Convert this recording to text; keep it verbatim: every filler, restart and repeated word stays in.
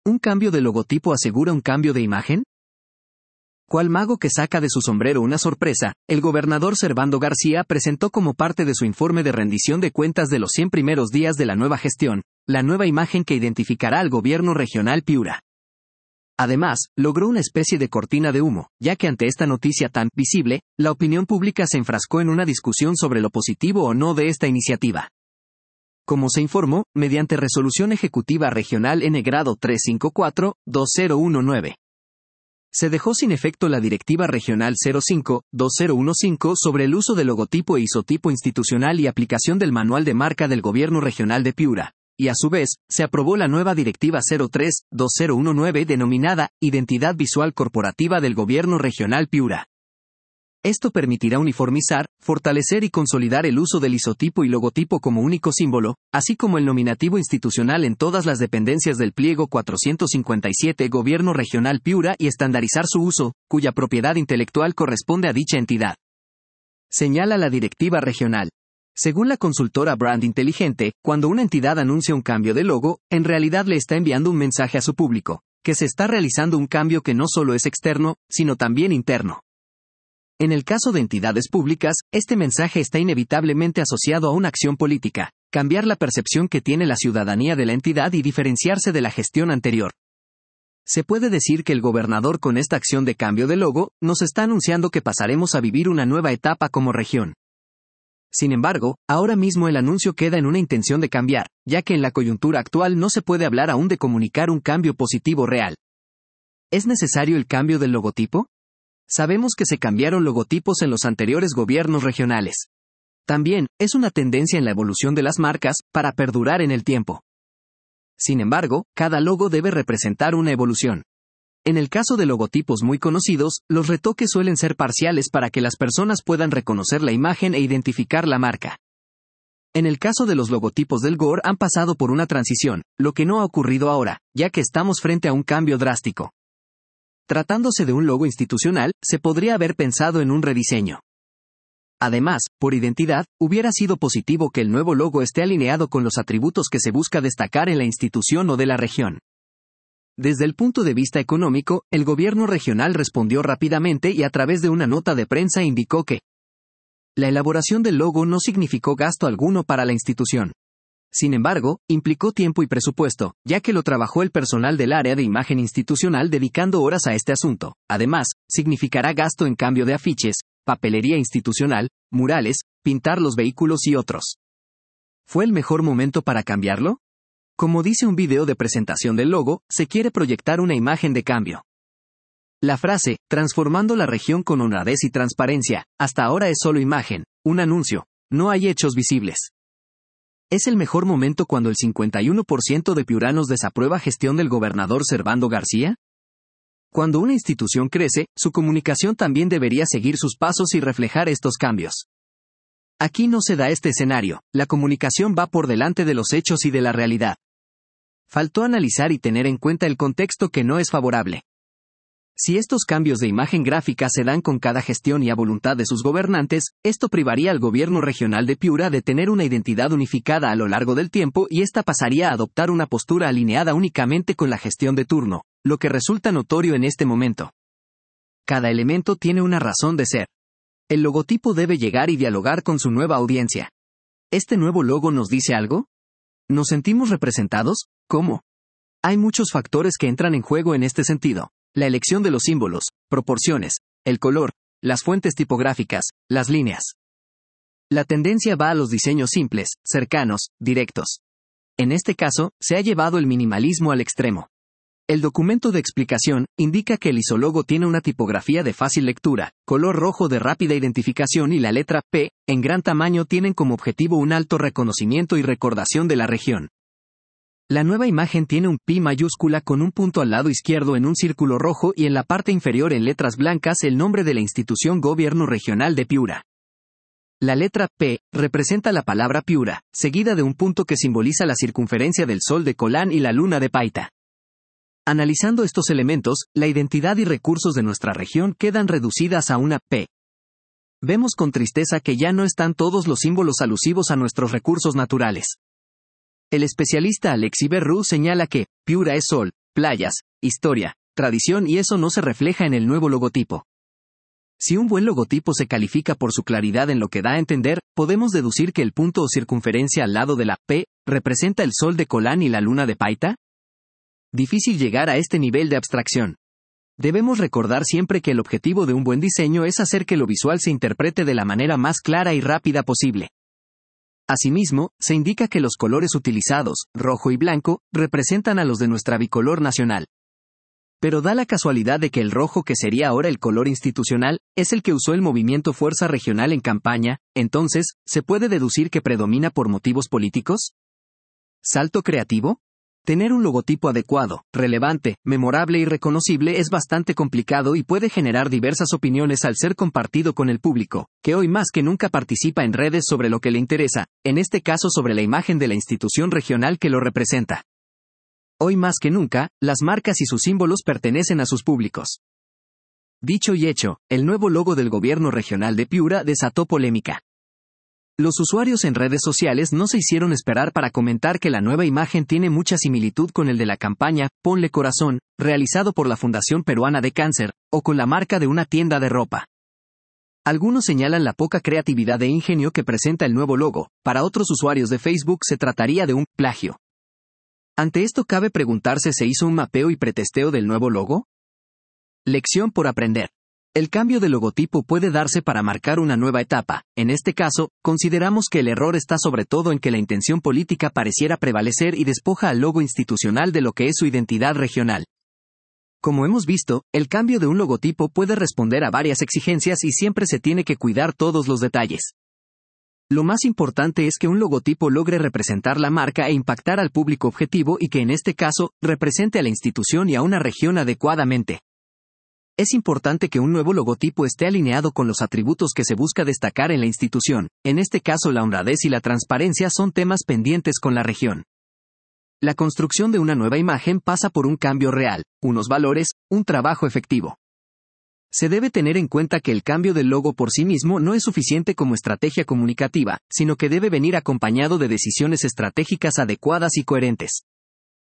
¿Un cambio de logotipo asegura un cambio de imagen? Cual mago que saca de su sombrero una sorpresa, el gobernador Servando García presentó como parte de su informe de rendición de cuentas de los cien primeros días de la nueva gestión, la nueva imagen que identificará al gobierno regional Piura. Además, logró una especie de cortina de humo, ya que ante esta noticia tan visible, la opinión pública se enfrascó en una discusión sobre lo positivo o no de esta iniciativa. Como se informó, mediante Resolución Ejecutiva Regional N grado trescientos cincuenta y cuatro guión dos mil diecinueve. Se dejó sin efecto la Directiva Regional cero cinco guión dos mil quince sobre el uso del logotipo e isotipo institucional y aplicación del Manual de Marca del Gobierno Regional de Piura, y a su vez, se aprobó la nueva Directiva cero tres guión dos mil diecinueve denominada Identidad Visual Corporativa del Gobierno Regional Piura. Esto permitirá uniformizar, fortalecer y consolidar el uso del isotipo y logotipo como único símbolo, así como el nominativo institucional en todas las dependencias del Pliego cuatrocientos cincuenta y siete Gobierno Regional Piura y estandarizar su uso, cuya propiedad intelectual corresponde a dicha entidad. Señala la directiva regional. Según la consultora Brand Inteligente, cuando una entidad anuncia un cambio de logo, en realidad le está enviando un mensaje a su público, que se está realizando un cambio que no solo es externo, sino también interno. En el caso de entidades públicas, este mensaje está inevitablemente asociado a una acción política, cambiar la percepción que tiene la ciudadanía de la entidad y diferenciarse de la gestión anterior. Se puede decir que el gobernador con esta acción de cambio de logo, nos está anunciando que pasaremos a vivir una nueva etapa como región. Sin embargo, ahora mismo el anuncio queda en una intención de cambiar, ya que en la coyuntura actual no se puede hablar aún de comunicar un cambio positivo real. ¿Es necesario el cambio del logotipo? Sabemos que se cambiaron logotipos en los anteriores gobiernos regionales. También, es una tendencia en la evolución de las marcas, para perdurar en el tiempo. Sin embargo, cada logo debe representar una evolución. En el caso de logotipos muy conocidos, los retoques suelen ser parciales para que las personas puedan reconocer la imagen e identificar la marca. En el caso de los logotipos del G O R han pasado por una transición, lo que no ha ocurrido ahora, ya que estamos frente a un cambio drástico. Tratándose de un logo institucional, se podría haber pensado en un rediseño. Además, por identidad, hubiera sido positivo que el nuevo logo esté alineado con los atributos que se busca destacar en la institución o de la región. Desde el punto de vista económico, el gobierno regional respondió rápidamente y a través de una nota de prensa indicó que la elaboración del logo no significó gasto alguno para la institución. Sin embargo, implicó tiempo y presupuesto, ya que lo trabajó el personal del área de imagen institucional dedicando horas a este asunto. Además, significará gasto en cambio de afiches, papelería institucional, murales, pintar los vehículos y otros. ¿Fue el mejor momento para cambiarlo? Como dice un video de presentación del logo, se quiere proyectar una imagen de cambio. La frase, transformando la región con honradez y transparencia, hasta ahora es solo imagen, un anuncio, no hay hechos visibles. ¿Es el mejor momento cuando el cincuenta y uno por ciento de piuranos desaprueba gestión del gobernador Servando García? Cuando una institución crece, su comunicación también debería seguir sus pasos y reflejar estos cambios. Aquí no se da este escenario, la comunicación va por delante de los hechos y de la realidad. Faltó analizar y tener en cuenta el contexto que no es favorable. Si estos cambios de imagen gráfica se dan con cada gestión y a voluntad de sus gobernantes, esto privaría al gobierno regional de Piura de tener una identidad unificada a lo largo del tiempo y esta pasaría a adoptar una postura alineada únicamente con la gestión de turno, lo que resulta notorio en este momento. Cada elemento tiene una razón de ser. El logotipo debe llegar y dialogar con su nueva audiencia. ¿Este nuevo logo nos dice algo? ¿Nos sentimos representados? ¿Cómo? Hay muchos factores que entran en juego en este sentido. La elección de los símbolos, proporciones, el color, las fuentes tipográficas, las líneas. La tendencia va a los diseños simples, cercanos, directos. En este caso, se ha llevado el minimalismo al extremo. El documento de explicación indica que el isólogo tiene una tipografía de fácil lectura, color rojo de rápida identificación y la letra P, en gran tamaño tienen como objetivo un alto reconocimiento y recordación de la región. La nueva imagen tiene un Pi mayúscula con un punto al lado izquierdo en un círculo rojo y en la parte inferior en letras blancas el nombre de la institución Gobierno Regional de Piura. La letra P representa la palabra Piura, seguida de un punto que simboliza la circunferencia del Sol de Colán y la Luna de Paita. Analizando estos elementos, la identidad y recursos de nuestra región quedan reducidas a una P. Vemos con tristeza que ya no están todos los símbolos alusivos a nuestros recursos naturales. El especialista Alexi Berru señala que Piura es sol, playas, historia, tradición y eso no se refleja en el nuevo logotipo. Si un buen logotipo se califica por su claridad en lo que da a entender, podemos deducir que el punto o circunferencia al lado de la P representa el sol de Colán y la luna de Paita. Difícil llegar a este nivel de abstracción. Debemos recordar siempre que el objetivo de un buen diseño es hacer que lo visual se interprete de la manera más clara y rápida posible. Asimismo, se indica que los colores utilizados, rojo y blanco, representan a los de nuestra bicolor nacional. Pero da la casualidad de que el rojo, que sería ahora el color institucional, es el que usó el movimiento Fuerza Regional en campaña, entonces, ¿se puede deducir que predomina por motivos políticos? ¿Salto creativo? Tener un logotipo adecuado, relevante, memorable y reconocible es bastante complicado y puede generar diversas opiniones al ser compartido con el público, que hoy más que nunca participa en redes sobre lo que le interesa, en este caso sobre la imagen de la institución regional que lo representa. Hoy más que nunca, las marcas y sus símbolos pertenecen a sus públicos. Dicho y hecho, el nuevo logo del gobierno regional de Piura desató polémica. Los usuarios en redes sociales no se hicieron esperar para comentar que la nueva imagen tiene mucha similitud con el de la campaña Ponle Corazón, realizado por la Fundación Peruana de Cáncer, o con la marca de una tienda de ropa. Algunos señalan la poca creatividad e ingenio que presenta el nuevo logo, para otros usuarios de Facebook se trataría de un plagio. Ante esto cabe preguntarse, ¿se hizo un mapeo y pretesteo del nuevo logo? Lección por aprender. El cambio de logotipo puede darse para marcar una nueva etapa. En este caso, consideramos que el error está sobre todo en que la intención política pareciera prevalecer y despoja al logo institucional de lo que es su identidad regional. Como hemos visto, el cambio de un logotipo puede responder a varias exigencias y siempre se tiene que cuidar todos los detalles. Lo más importante es que un logotipo logre representar la marca e impactar al público objetivo y que en este caso, represente a la institución y a una región adecuadamente. Es importante que un nuevo logotipo esté alineado con los atributos que se busca destacar en la institución, en este caso la honradez y la transparencia son temas pendientes con la región. La construcción de una nueva imagen pasa por un cambio real, unos valores, un trabajo efectivo. Se debe tener en cuenta que el cambio del logo por sí mismo no es suficiente como estrategia comunicativa, sino que debe venir acompañado de decisiones estratégicas adecuadas y coherentes.